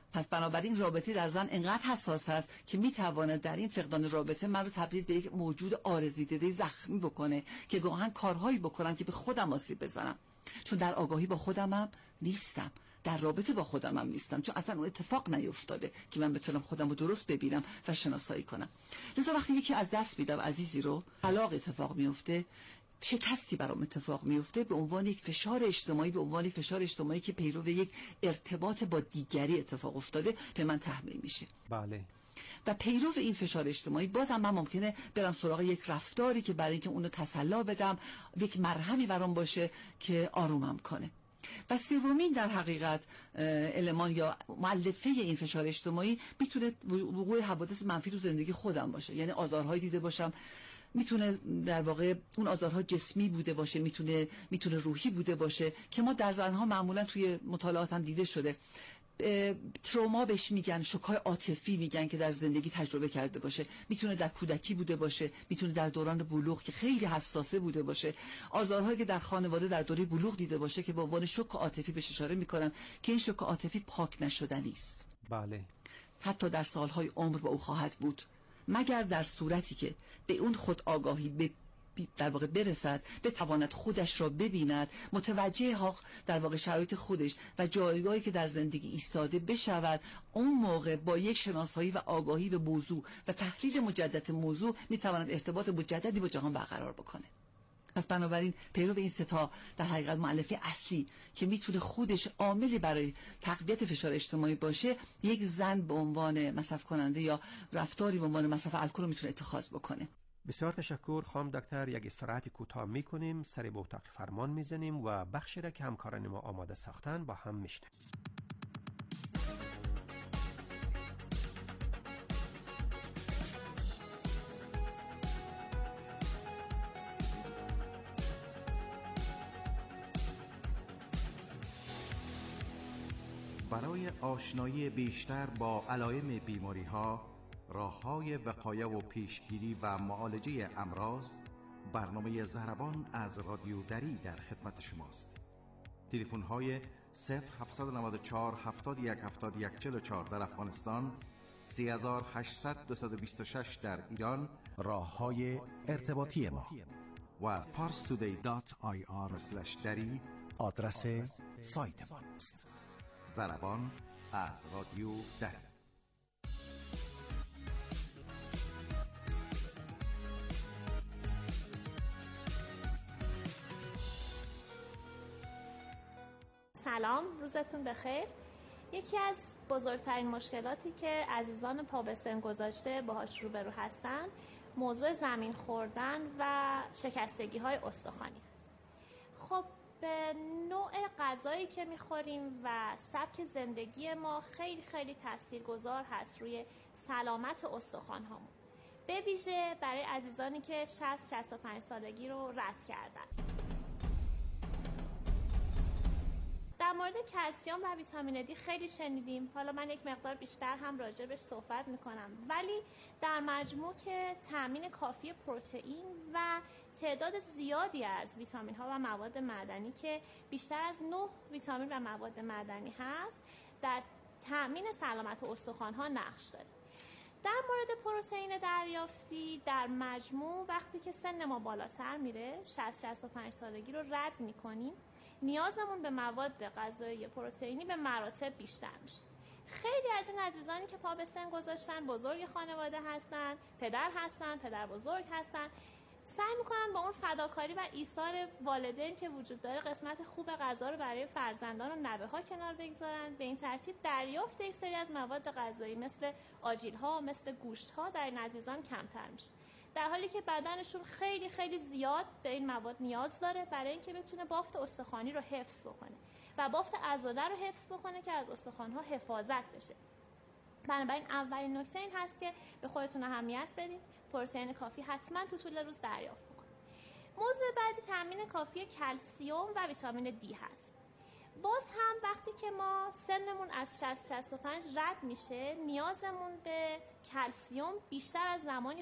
پس بنابراین رابطه در زن انقدر حساس است که میتواند در این فقدان رابطه من رو تبدیل به یک موجود عارضی دیده زخمی بکنه که گاهن کارهایی بکنم که به خودم آسیب بزنم، چون در آگاهی با خودمم نیستم، در رابطه با خودمم نیستم، چون اصلا اون اتفاق نیفتاده که من بتونم خودم رو درست ببینم و شناسایی کنم. لذا وقتی یکی از دست میدم عزیزی رو، طلاق اتفاق میفته، شکستی برام اتفاق میفته، به عنوان یک فشار اجتماعی، به عنوان یک فشار اجتماعی که پیرو یک ارتباط با دیگری اتفاق افتاده به من تحمیل میشه. بله. و پیرو این فشار اجتماعی بازم من ممکنه برم سراغ یک رفتاری که برای اینکه اونو تسلا بدم یک مرهمی برام باشه که آرومم کنه. و سومین در حقیقت المان یا مؤلفه این فشار اجتماعی میتونه وقوع حوادث منفی تو زندگی خودم باشه، یعنی آزارهایی دیده باشم، میتونه در واقع اون آزارها جسمی بوده باشه، میتونه روحی بوده باشه که ما در زنها معمولا توی مطالعات هم دیده شده. تروما بهش میگن، شوک‌های عاطفی میگن که در زندگی تجربه کرده باشه، میتونه در کودکی بوده باشه، میتونه در دوران بلوغ که خیلی حساسه بوده باشه، آزارهایی که در خانواده در دوره بلوغ دیده باشه که به عنوان شوک عاطفی بهش اشاره میکنن که این شوک عاطفی پاک نشدنی است. بله. حتی در سالهای عمر با او خواهد بود، مگر در صورتی که به اون خود آگاهی در واقع برسد، بتواند خودش را ببیند، متوجه ها در واقع شرایط خودش و جایگاهی که در زندگی ایستاده بشود، اون موقع با یک شناسایی و آگاهی به موضوع و تحلیل مجدد موضوع میتواند ارتباط مجددی با جهان برقرار بکنه. پس بنابراین پیرو این ستا در حقیقت مؤلفه اصلی که میتونه خودش عاملی برای تقویت فشار اجتماعی باشه، یک زن به عنوان مصرف کننده یا رفتاری به عنوان مصرف الکل میتونه اتخاذ بکنه. بسیار تشکر خانم دکتر. یک استراحت کوتاه میکنیم، سری به اتاق فرمان میزنیم و بخشی را که همکاران ما آماده ساختن با هم میشنیم. برای آشنایی بیشتر با علائم بیماری‌ها، راه‌های وقایه و پیشگیری و معالجه امراض، برنامه ضربان از رادیو دری در خدمت شماست. تلفن‌های 0794 71 71 44 در افغانستان، 3800 226 در ایران راه‌های ارتباطی ما و parstoday.ir/dari آدرس سایت ماست. ضربان از رادیو دری. سلام، روزتون بخیر. یکی از بزرگترین مشکلاتی که عزیزان پا به سن گذاشته باهاش روبرو هستن، موضوع زمین خوردن و شکستگی های استخوانی هست. خب به نوع غذایی که میخوریم و سبک زندگی ما خیلی خیلی تاثیرگذار هست روی سلامت استخوان هامون، به ویژه برای عزیزانی که 60-65 سالگی رو رد کردن. در مورد کلسیم و ویتامین دی خیلی شنیدیم، حالا من یک مقدار بیشتر هم راجع بهش صحبت میکنم، ولی در مجموع که تامین کافی پروتئین و تعداد زیادی از ویتامین ها و مواد معدنی که بیشتر از 9 ویتامین و مواد معدنی هست در تامین سلامت استخوان ها نقش داره. در مورد پروتئین دریافتی در مجموع وقتی که سن ما بالاتر میره، 60-65 سالگی رو رد میکنیم، نیازمون به مواد غذایی پروتئینی به مراتب بیشتر میشه. خیلی از این عزیزانی که پا به سن گذاشتن، بزرگ خانواده هستن، پدر هستن، پدر بزرگ هستن، سعی میکنن با اون فداکاری و ایثار والدین که وجود داره قسمت خوب غذا رو برای فرزندان و نوه ها کنار بگذارن. به این ترتیب دریافت یک سری از مواد غذایی مثل آجیل ها، مثل گوشت ها در این عزیزان کمتر میشه، در حالی که بدنشون خیلی خیلی زیاد به این مواد نیاز داره برای اینکه بتونه بافت استخوانی رو حفظ بکنه و بافت عضله رو حفظ بکنه که از استخوان‌ها حفاظت بشه. بنابراین اولین نکته این هست که به خودتون اهمیت بدید، پروتئین کافی حتما تو طول روز دریافت بکنید. موضوع بعدی تامین کافی کلسیم و ویتامین دی هست. باز هم وقتی که ما سنمون از 60-65 رد میشه، نیازمون به کلسیم بیشتر از زمانی